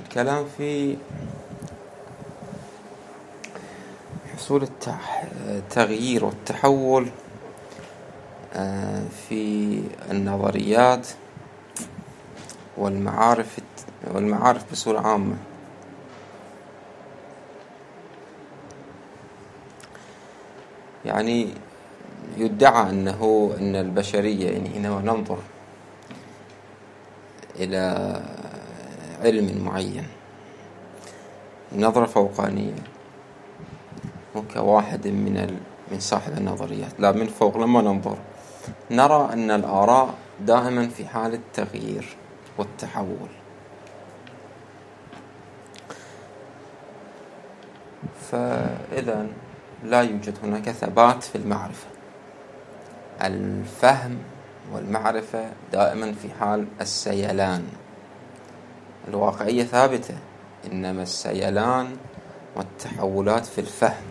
الكلام في حصول التغيير والتحول في النظريات والمعارف بصورة عامة. يعني يدعى أن البشرية، يعني حينما ننظر إلى علم معين نظرة فوقانية كواحد من صاحب النظريات، لا من فوق، لما ننظر نرى أن الآراء دائما في حالة تغيير والتحول. فإذا لا يوجد هناك ثبات في المعرفة. الفهم والمعرفة دائما في حال السيلان. الواقعية ثابتة، إنما السيلان والتحولات في الفهم.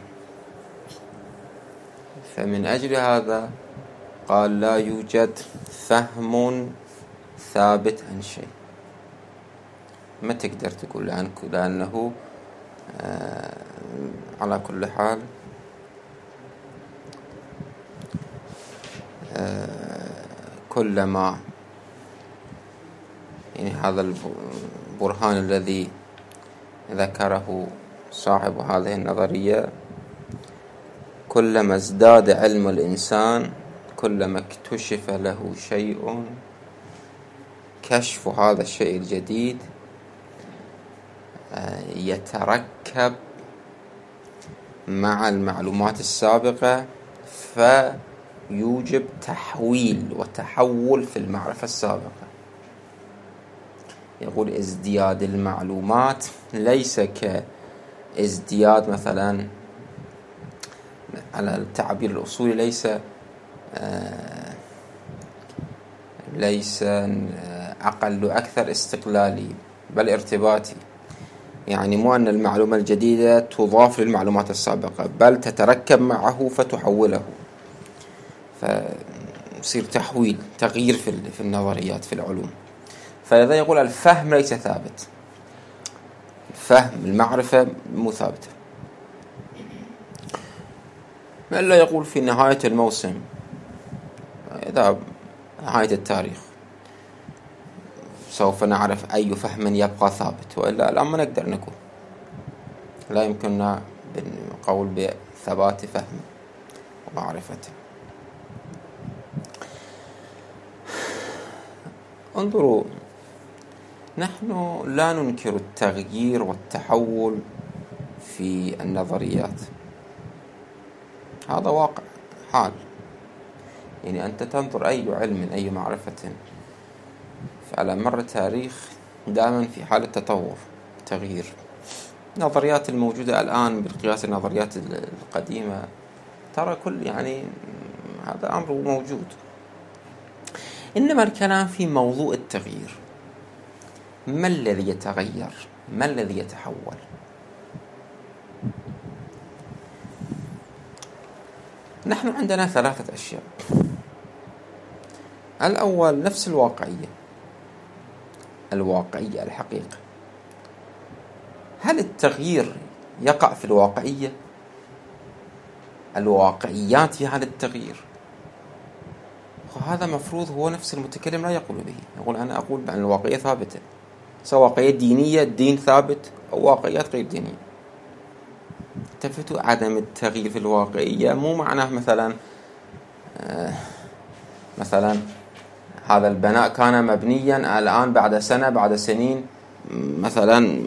فمن أجل هذا قال لا يوجد فهم ثابت عن شيء. ما تقدر تقول لأنه على كل حال كلما، يعني هذا البرهان الذي ذكره صاحب هذه النظرية، كلما ازداد علم الإنسان كلما اكتشف له شيء، كشف هذا الشيء الجديد يتركب مع المعلومات السابقة فيوجب تحويل وتحول في المعرفة السابقة. يقول ازدياد المعلومات ليس كازدياد مثلا، على التعبير الأصولي ليس أقل أكثر استقلالي، بل ارتباطي. يعني مو أن المعلومة الجديدة تضاف للمعلومات السابقة، بل تتركب معه فتحوله، فيصير تغيير في النظريات في العلوم. فلذا يقول الفهم ليس ثابت، الفهم المعرفة مو ثابتة. ما إلا يقول في نهاية الموسم، إذا نهاية التاريخ سوف نعرف أي فهم يبقى ثابت، وإلا الآن ما نقدر نقول، لا يمكننا القول بثبات فهم ومعرفته. انظروا، نحن لا ننكر التغيير والتحول في النظريات، هذا واقع حال. يعني أنت تنظر أي علم أي معرفة على مر التاريخ دائما في حالة تطور تغيير. النظريات الموجودة الآن بالقياس النظريات القديمة ترى يعني هذا أمر موجود. إنما الكلام في موضوع التغيير، ما الذي يتغير؟ ما الذي يتحول؟ نحن عندنا ثلاثة أشياء. الأول نفس الواقعية الحقيقة. هل التغيير يقع في الواقعية؟ الواقعيات في حال التغيير، وهذا مفروض هو نفس المتكلم لا يقول به. يقول أنا أقول بأن الواقعية ثابتة، سواء واقعية دينية، الدين ثابت، أو واقعيات غير دينية. التفتوا عدم التغيير في الواقعية مو معناه مثلا هذا البناء كان مبنيا، الآن بعد سنة بعد سنين مثلا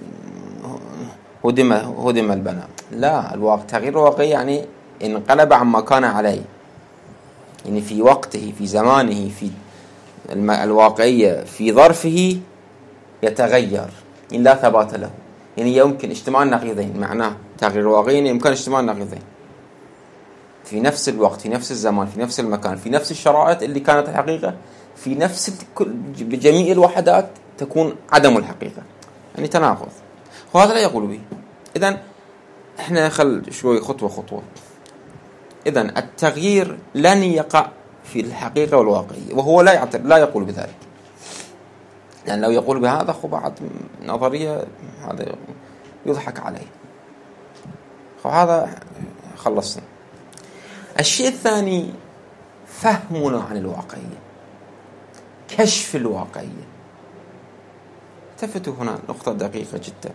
هدم البناء. لا، تغيير الواقعي يعني انقلب عما كان عليه، يعني في وقته في زمانه في الواقعية في ظرفه يتغير إن لا ثبات له. يعني يمكن اجتماع النقيضين، معناه تغيير الواقعي يمكن اجتماع النقيضين في نفس الوقت في نفس الزمان في نفس المكان في نفس الشرائط اللي كانت الحقيقة، في نفس بجميع الوحدات تكون عدم الحقيقة، يعني تناقض. وهذا لا يقول به. إذن احنا خل شوي خطوة. إذن التغيير لن يقع في الحقيقة والواقعية، وهو لا يقول بذلك. لأن لو يقول بهذا خو بعد نظرية هذا يضحك عليه. وهذا خلصنا. الشيء الثاني فهمنا عن الواقعية، كشف الواقعية. التفتوا هنا نقطة دقيقة جدا.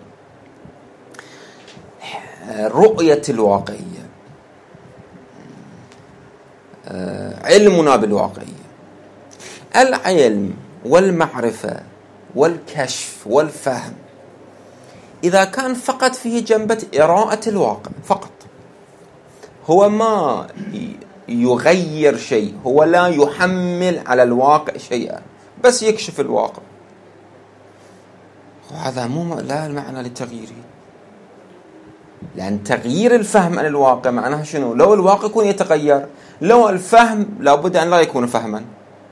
رؤية الواقعية، علمنا بالواقعية. العلم والمعرفة والكشف والفهم إذا كان فقط فيه جنبة إراءة الواقع فقط، هو ما يغير شيء، هو لا يحمل على الواقع شيئا، بس يكشف الواقع، وهذا لا معنى لتغييره. لأن تغيير الفهم عن الواقع معناه شنو؟ لو الواقع يكون يتغير، لو الفهم لابد أن لا يكون فهما.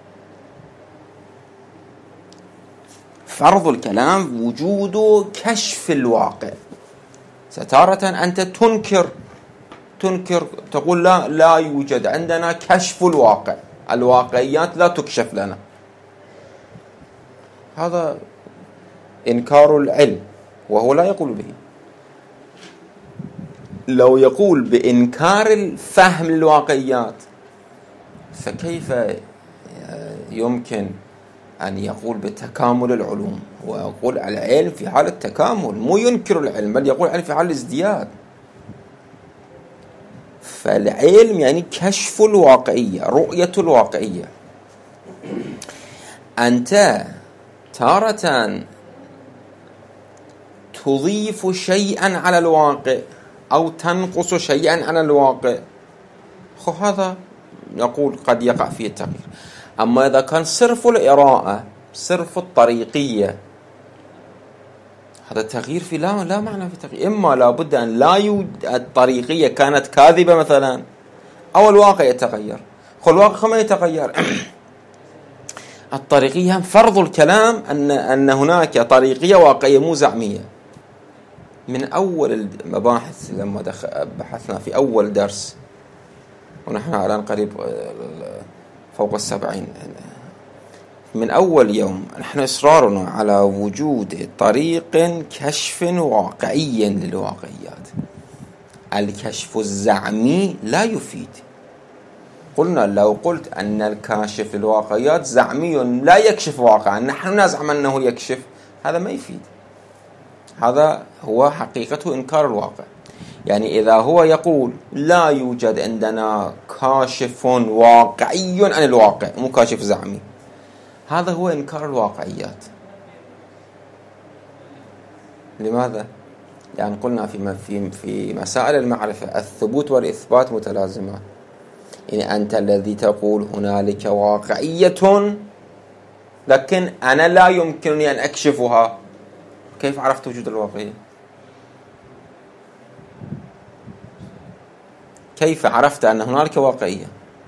فرض الكلام وجود كشف الواقع. ستارة أنت تنكر تقول لا يوجد عندنا كشف الواقع، الواقعيات لا تكشف لنا. هذا إنكار العلم، وهو لا يقول به. لو يقول بإنكار الفهم للواقعيات، فكيف يمكن أن يقول بتكامل العلوم؟ ويقول العلم في حال التكامل، مو ينكر العلم، بل يقول العلم في حال الازدياد. فالعلم يعني كشف الواقعية، رؤية الواقعية. أنت تارة تضيف شيئا على الواقع أو تنقص شيئا عن الواقع، هذا نقول قد يقع فيه التغيير. أما إذا كان صرف الإراءة، صرف الطريقية، هذا التغيير في لا معنى في التغيير. إما لابد أن لا يوجد، الطريقية كانت كاذبة مثلا، أو الواقع يتغير. الواقع ما يتغير. الطريقية فرض الكلام أن هناك طريقية واقعية مو زعمية. من أول المباحث لما بحثنا في أول درس، ونحن الآن قريب فوق 70، من أول يوم نحن إصرارنا على وجود طريق كشف واقعي للواقعيات. الكشف الزعمي لا يفيد. قلنا لو قلت أن الكاشف للواقعيات زعمي لا يكشف واقعا، نحن نزعم أنه يكشف، هذا ما يفيد. هذا هو حقيقة إنكار الواقع. يعني إذا هو يقول لا يوجد عندنا كاشف واقعي عن الواقع، مو كاشف زعمي، هذا هو إنكار الواقعيات. لماذا؟ لأن قلنا في مسائل المعرفة الثبوت والإثبات متلازمان. يعني أنت الذي تقول هنالك واقعية، لكن أنا لا يمكنني أن أكشفها، كيف عرفت وجود الواقعية؟ كيف عرفت أن هنالك واقعية؟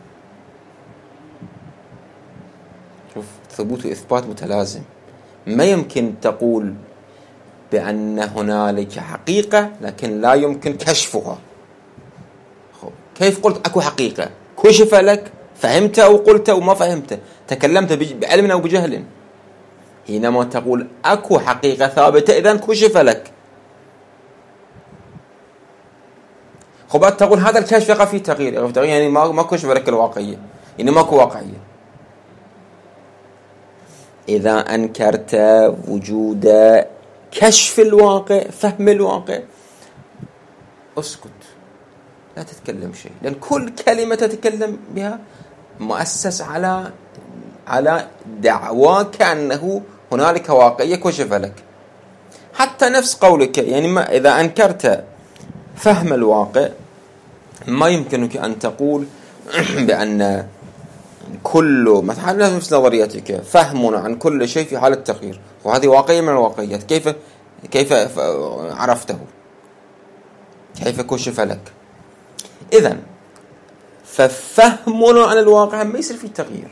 شوف، ثبوت وإثبات متلازم. ما يمكن تقول بأن هنالك حقيقة لكن لا يمكن كشفها. كيف قلت أكو حقيقة؟ كشف لك، فهمت أو قلت وما فهمت، تكلمت بعلم أو بجهل. حينما تقول أكو حقيقة ثابتة، إذن كشف لك. بعد تقول هذا الكشف يقع فيه تغيير، يعني ما كشف لك الواقعية، يعني ماكو واقعية. إذا أنكرت وجود كشف الواقع، فهم الواقع، اسكت، لا تتكلم شيء، لأن كل كلمة تتكلم بها مؤسس على دعواك أنه هنالك واقعية كشف لك. حتى نفس قولك، يعني إذا أنكرت فهم الواقع، ما يمكنك أن تقول بأن كل مثلا نفس نظريتك فهمنا عن كل شيء في حالة تغيير، وهذه واقعية من الواقعيات. كيف عرفته؟ كيف كشف لك؟ إذن ففهمنا عن الواقع ما يصير فيه تغيير.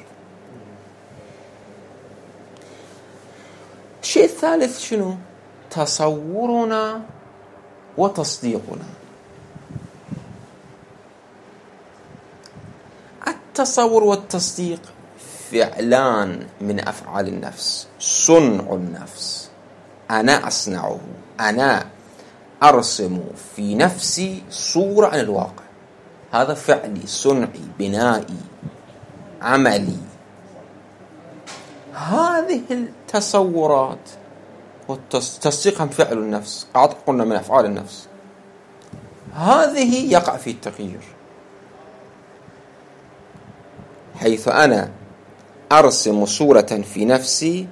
الشيء الثالث شنو؟ تصورنا وتصديقنا. التصور والتصديق فعلان من أفعال النفس، صنع النفس، أنا أصنعه، أنا أرسم في نفسي صورة عن الواقع، هذا فعلي، صنعي، بنائي، عملي. هذه التصورات والتصديق هم فعل النفس، قلنا من أفعال النفس، هذه يقع في التغيير، حيث أنا أرسم صورة في نفسي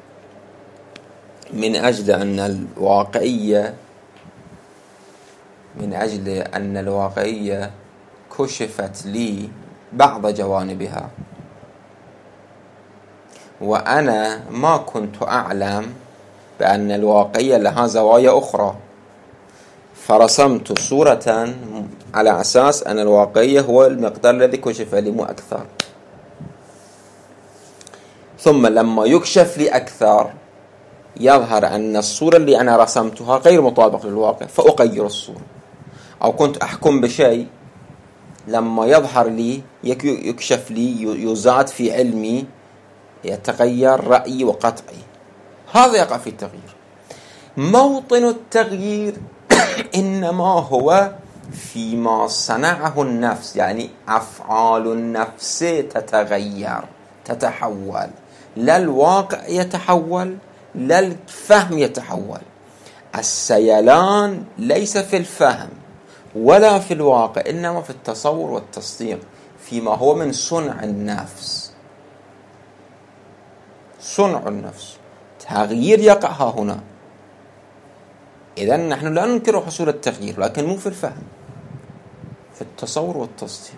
من أجل أن الواقعية كشفت لي بعض جوانبها، وأنا ما كنت أعلم بأن الواقعية لها زوايا أخرى، فرسمت صورة على أساس أن الواقعية هو المقدار الذي كشف لي مو أكثر. ثم لما يكشف لي أكثر يظهر أن الصورة اللي أنا رسمتها غير مطابقة للواقع، فأغير الصورة. أو كنت أحكم بشيء، لما يظهر لي يكشف لي يزاد في علمي، يتغير رأيي وقطعي. هذا يقع في التغيير. موطن التغيير إنما هو فيما صنعه النفس، يعني أفعال النفس تتغير، تتحول، لا الواقع يتحول، لا الفهم يتحول. السيلان ليس في الفهم ولا في الواقع، إنما في التصور والتصديق فيما هو من صنع النفس. صنع النفس، تغيير يقع ها هنا. إذن نحن لا ننكر حصول التغيير، لكن مو في الفهم، في التصور والتصديق.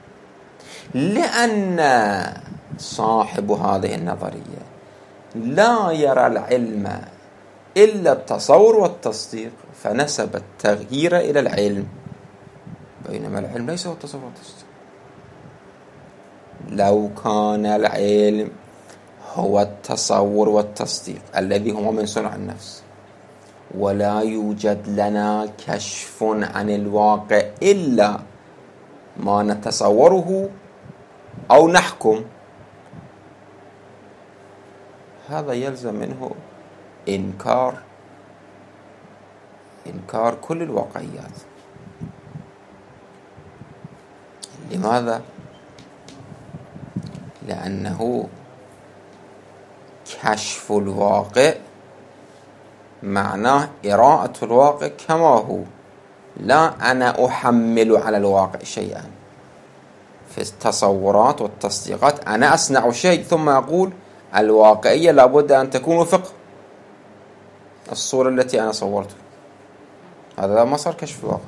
لأن صاحب هذه النظرية لا يرى العلم إلا التصور والتصديق، فنسب التغيير إلى العلم، بينما العلم ليس هو التصور والتصديق. لو كان العلم هو التصور والتصديق الذي هو من صنع النفس، ولا يوجد لنا كشف عن الواقع إلا ما نتصوره أو نحكم، هذا يلزم منه إنكار كل الواقعيات. لماذا؟ لأنه كشف الواقع معناه إراءة الواقع كما هو، لا أنا أحمل على الواقع شيئا. في التصورات والتصديقات أنا أصنع شيء ثم أقول الواقعية لابد أن تكون وفق الصورة التي أنا صورتها. هذا ما صار كشف الواقع،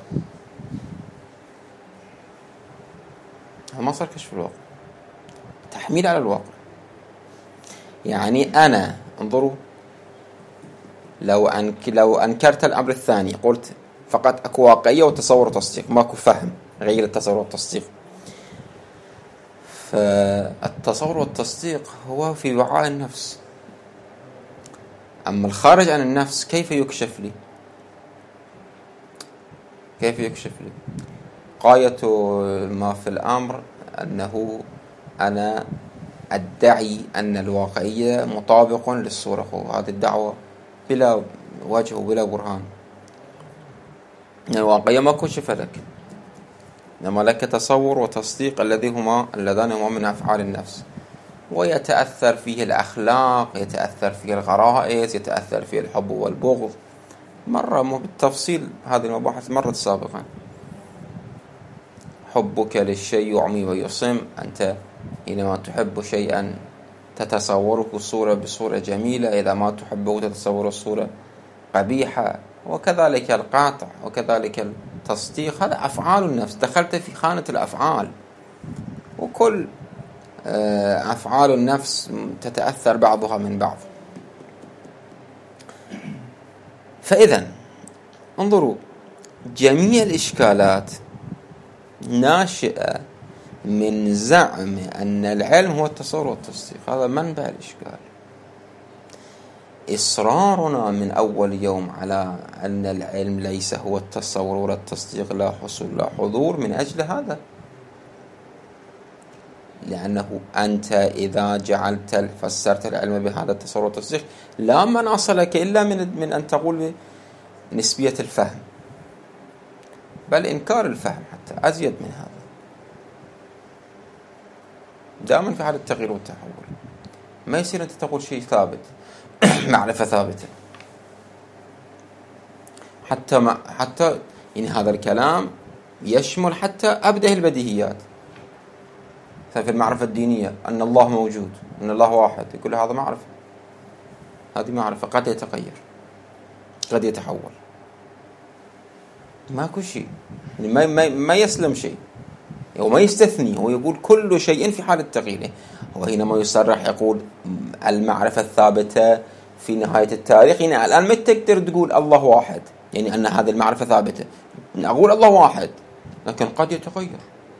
هذا ما صار كشف الواقع، تحميل على الواقع. يعني أنا انظروا، لو أنكرت الأمر الثاني، قلت فقط أكو واقعية وتصور وتصديق، ماكو فهم غير التصور والتصديق، فالتصور والتصديق هو في وعاء النفس. أما الخارج عن النفس كيف يكشف لي؟ كيف يكشف لي؟ غاية ما في الأمر أنه أنا أدعي أن الواقعية مطابق للصورة، هذه الدعوة بلا وجه وبلا برهان. الواقعية ما كشف لك، إنما لك تصور وتصديق اللذان هما من أفعال النفس، ويتأثر فيه الأخلاق، يتأثر فيه الغرائز، يتأثر فيه الحب والبغض. مرة بالتفصيل هذه المباحث مرت سابقا. حبك للشيء يعمي ويصم، أنت حينما تحب شيئا تتصوره بصورة جميلة، إذا ما تحبه تتصور الصورة قبيحة، وكذلك القاطع وكذلك التصديق. هذا أفعال النفس، دخلت في خانة الأفعال، وكل أفعال النفس تتأثر بعضها من بعض. فإذا انظروا، جميع الإشكالات ناشئة من زعم أن العلم هو التصور والتصديق، هذا منبع الإشكال. إصرارنا من أول يوم على أن العلم ليس هو التصور ولا التصديق لا حصول لا حضور من أجل هذا، لأنه أنت إذا فسرت العلم بهذا التصور والتصديق لا مناص لك إلا من أن تقول بنسبية الفهم، بل إنكار الفهم حتى أزيد من هذا. دائما في حال التغيير والتحول ما يصير أنت تقول شيء ثابت معرفة ثابتة، حتى يعني هذا الكلام يشمل حتى أبدأ البديهيات. في المعرفة الدينية أن الله موجود، أن الله واحد، يقول هذا معرفة، هذه معرفة قد يتغير، قد يتحول، ماكو شيء، ما يسلم شيء وما يستثني، هو يقول كل شيء في حال التغيير. هو حينما يصرح يقول المعرفة الثابتة في نهاية التاريخ، يعني الآن ما تقدر تقول الله واحد، يعني أن هذه المعرفة ثابتة، أقول الله واحد لكن قد يتغير،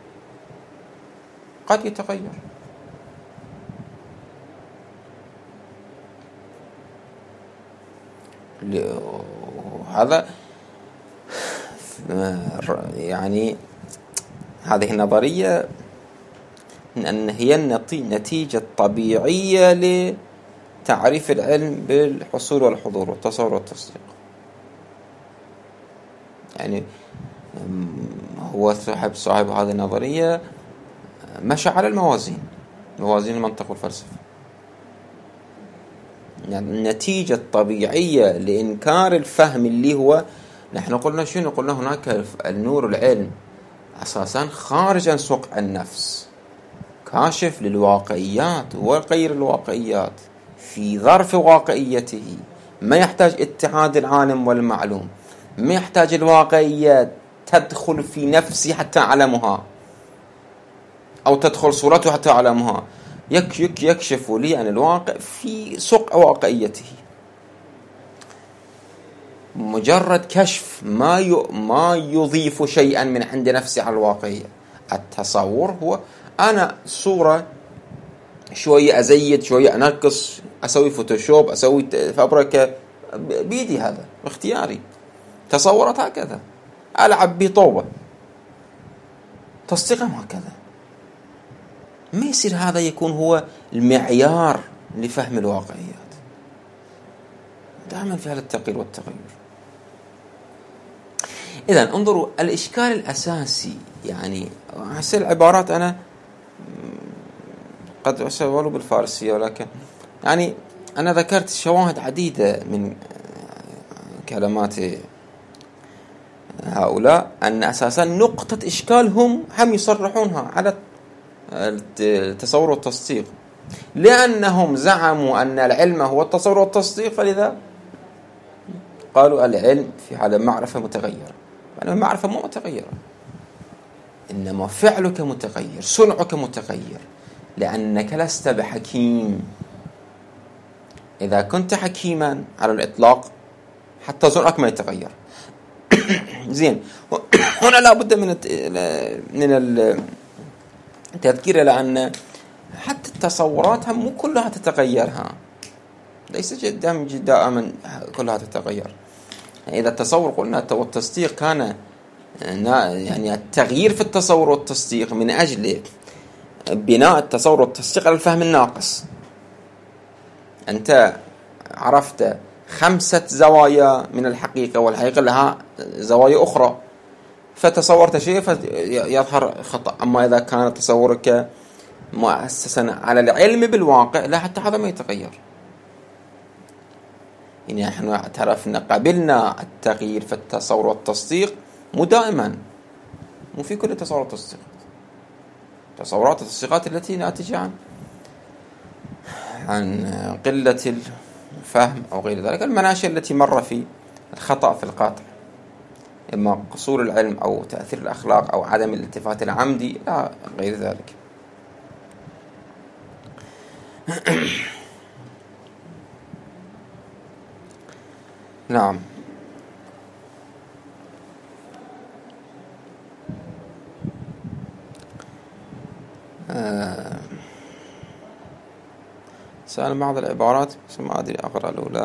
قد يتغير. هذا يعني هذه النظرية أن هي النتيجة الطبيعية لتعريف العلم بالحصول والحضور والتصور والتصديق. يعني هو صاحب هذه النظرية مشى على موازين المنطق والفلسفة. يعني النتيجة الطبيعية لإنكار الفهم اللي هو نحن قلنا شنو؟ قلنا هناك النور العلم أساسا خارج عن سوق النفس، كاشف للواقعيات وغير الواقعيات في ظرف واقعيته، ما يحتاج اتحاد العالم والمعلوم، ما يحتاج الواقعيات تدخل في نفسي حتى أعلمها أو تدخل صورته حتى أعلمها، يكشف لي عن الواقع في سوق واقعيته. مجرد كشف ما يضيف شيئا من عند نفسي على الواقعية. التصور هو أنا صورة شوية أزيد شوية أنقص، أسوي فوتوشوب، أسوي فبركة بيدي، هذا باختياري. تصورت هكذا، ألعب بطوبة، تصديقهم هكذا. ما يصير هذا يكون هو المعيار لفهم الواقعيات. دائما في هذا التغيير والتغير. إذن انظروا الإشكال الأساسي، يعني هسه العبارات أنا قد أسألوا بالفارسية، ولكن يعني أنا ذكرت شواهد عديدة من كلمات هؤلاء أن أساسا نقطة إشكالهم هم يصرحونها على التصور والتصديق، لأنهم زعموا أن العلم هو التصور والتصديق، فلذا قالوا العلم في حالة معرفة متغيرة. يعني المعرفة مو متغيرة، إنما فعلك متغير، صنعك متغير، لأنك لست بحكيم. إذا كنت حكيما على الإطلاق حتى صنعك ما يتغير. زين، هنا لا بد من التذكير، لأن حتى التصورات هم مو كلها تتغيرها، ليس دائما كلها تتغير. إذا التصور قلنا والتصديق كان يعني التغيير في التصور والتصديق من أجل بناء التصور والتصديق على الفهم الناقص. أنت عرفت 5 زوايا من الحقيقة، والحقيقة لها زوايا أخرى، فتصورت شيء فيظهر خطأ. أما إذا كان تصورك مؤسسا على العلم بالواقع، لا، حتى هذا ما يتغير. يعني نحن اعترفنا قبلنا التغيير في التصور والتصديق مو دائما، مو في كل تصور والتصديق. تصورات والتصديقات التي ناتجة عن قلة الفهم أو غير ذلك، المناشئ التي مر في الخطأ في القاطع، إما قصور العلم أو تأثير الأخلاق أو عدم الالتفات العمدي، لا غير ذلك. نعم. سأل بعض العبارات بس ما أدري أقرأ الأولى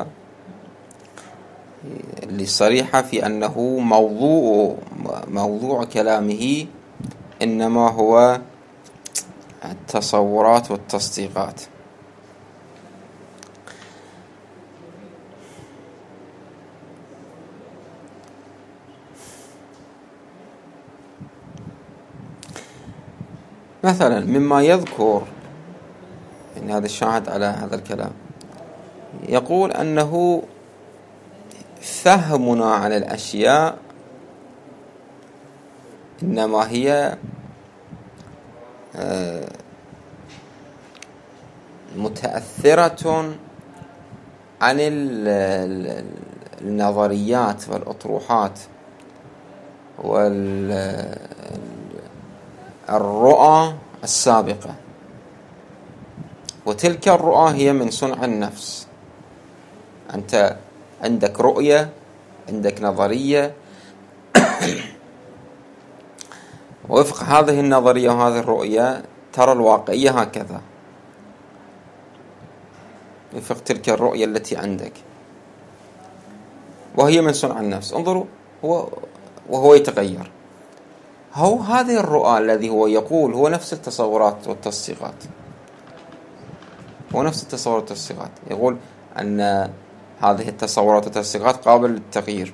اللي صريحة في أنه موضوع كلامه إنما هو التصورات والتصديقات. مثلا مما يذكر إن هذا الشاهد على هذا الكلام، يقول أنه فهمنا عن الأشياء إنما هي متأثرة عن النظريات والأطروحات والرؤى السابقة، وتلك الرؤى هي من صنع النفس. أنت عندك رؤية، عندك نظرية، ووفق هذه النظرية وهذه الرؤية ترى الواقعية هكذا، وفق تلك الرؤية التي عندك، وهي من صنع النفس. انظروا، وهو يتغير. هذه الرؤى الذي هو يقول هو نفس التصورات والتصديقات، هو نفس التصورات والتصديقات. يقول أن هذه التصورات والتصديقات قابلة للتغيير.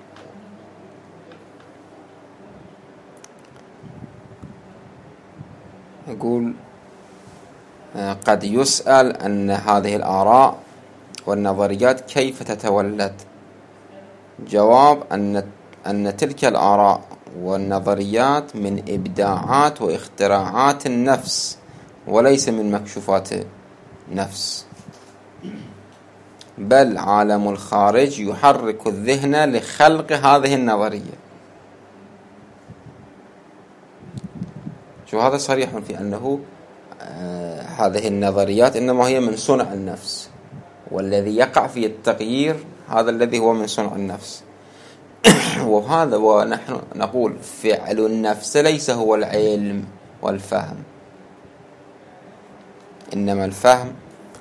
يقول قد يسأل أن هذه الآراء والنظريات كيف تتولد؟ جواب أن تلك الآراء والنظريات من إبداعات واختراعات النفس، وليس من مكشوفات النفس، بل عالم الخارج يحرك الذهن لخلق هذه النظرية. شو هذا صريح في أنه هذه النظريات إنما هي من صنع النفس، والذي يقع في التغيير هذا الذي هو من صنع النفس. وهذا ونحن نقول فعل النفس ليس هو العلم والفهم، إنما الفهم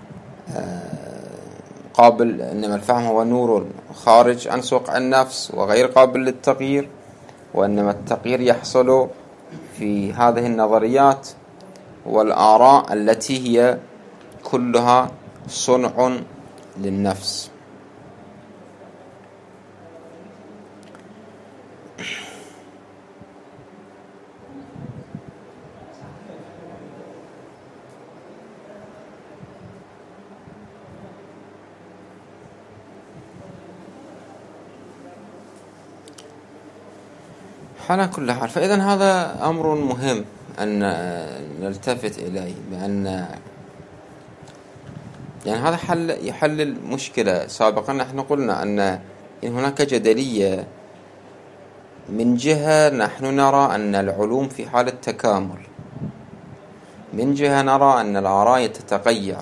إنما الفهم هو نور خارج عن صقع النفس وغير قابل للتغيير، وإنما التغيير يحصل في هذه النظريات والآراء التي هي كلها صنع للنفس. على كل حال، فإذا هذا أمر مهم أن نلتفت إليه، بأن يعني هذا يحل المشكلة. سابقا نحن قلنا أن هناك جدلية. من جهة نحن نرى أن العلوم في حالة تكامل، من جهة نرى أن الآراء تتغير.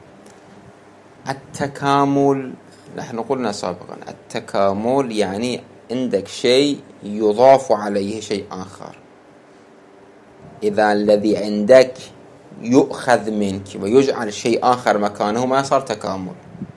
التكامل نحن قلنا سابقا التكامل يعني عندك شيء يضاف عليه شيء آخر. إذا الذي عندك يؤخذ منك ويجعل شيء آخر مكانه ما صار تكامل.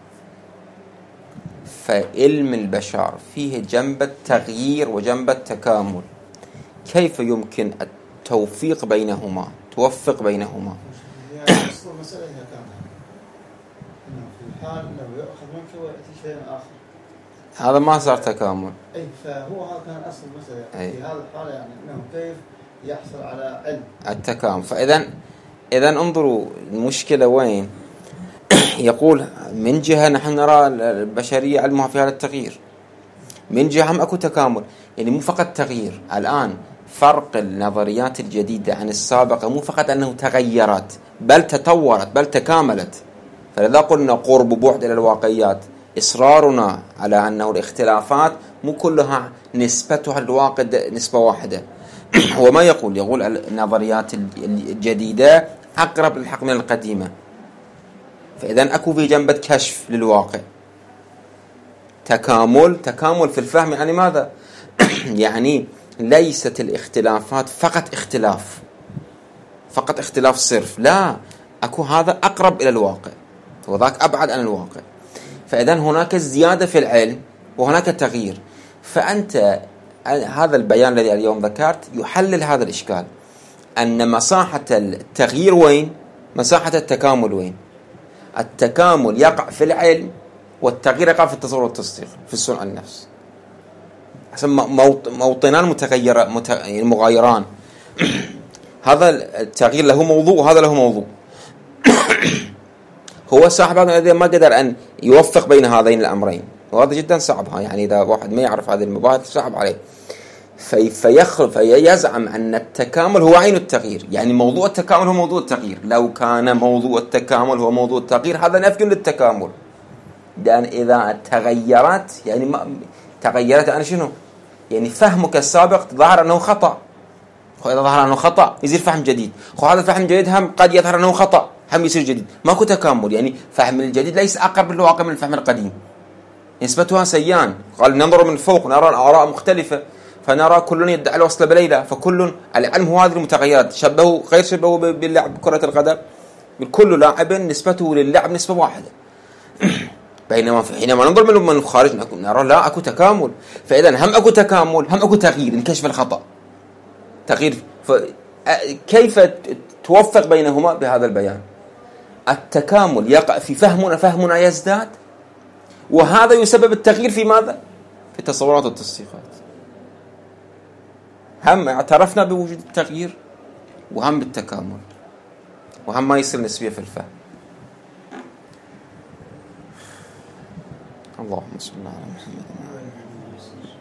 فعلم البشر فيه جنب التغيير وجنب التكامل. كيف يمكن التوفيق بينهما، توفق بينهما؟ يعني أصل المسألة هي كاملة، إنه في الحال لو يأخذ منك ويأتي شيء آخر، هذا ما صار تكامل. أي فهو هذا كان أصل المسألة في هذا الحال، يعني إنه كيف يحصل على علم التكامل. فإذا انظروا المشكلة وين. يقول من جهة نحن نرى البشرية علمها في هذا التغيير، من جهة هم أكو تكامل. يعني مو فقط تغيير. الآن فرق النظريات الجديدة عن السابقة مو فقط أنه تغيرت، بل تطورت، بل تكاملت. فلذا قلنا قرب بعد إلى الواقعيات. إصرارنا على أنه الاختلافات مو كلها نسبتها الواقع نسبة واحدة. وما يقول النظريات الجديدة أقرب للحق من القديمة. فإذا أكو في جنبة كشف للواقع. تكامل في الفهم يعني ماذا؟ يعني ليست الاختلافات فقط اختلاف صرف، لا، أكو هذا أقرب إلى الواقع وذاك أبعد عن الواقع. فإذا هناك زيادة في العلم وهناك تغيير. فأنت هذا البيان الذي اليوم ذكرت يحلل هذا الإشكال. أن مساحة التغيير وين؟ مساحة التكامل وين؟ التكامل يقع في العلم، والتغيير يقع في التصور والتصديق في صنع النفس. موطنان مغايران. هذا التغيير له موضوع وهذا له موضوع. هو صاحب هذا ما قدر أن يوفق بين هذين الأمرين، وهذا جدا صعب. يعني إذا واحد ما يعرف هذه المباحث صعب عليه. فيزعم أن التكامل هو عين التغيير، يعني موضوع التكامل هو موضوع التغيير. لو كان موضوع التكامل هو موضوع التغيير هذا نفي للتكامل، لأن إذا تغيرت يعني ما تغيرت أنا شنو؟ يعني فهمك السابق ظهر أنه خطأ، إذا ظهر أنه خطأ يصير فهم جديد، هذا الفهم الجديد هم قد يظهر أنه خطأ هم يصير جديد، ماكو تكامل. يعني فهم الجديد ليس أقرب للواقع من الفهم القديم، نسبتها سيان. قال ننظر من فوق نرى آراء مختلفة، فنرى كل يدعي الوصل بليلة، فكل العلم هو هذه المتغيرات. شبهه غير شبهه باللعب كرة القدم، كل لاعب نسبته للعب نسبة واحدة. بينما حينما ننظر من الخارج نرى لا أكو تكامل. فإذا هم أكو تكامل هم أكو تغيير، انكشف الخطأ تغيير. كيف توفق بينهما؟ بهذا البيان. التكامل يقع في فهمنا يزداد، وهذا يسبب التغيير في ماذا؟ في التصورات والتصديقات. هم اعترفنا بوجود التغيير، وهم بالتكامل، وهم ما يصير نسبية في الفهم. اللهم صل على محمد.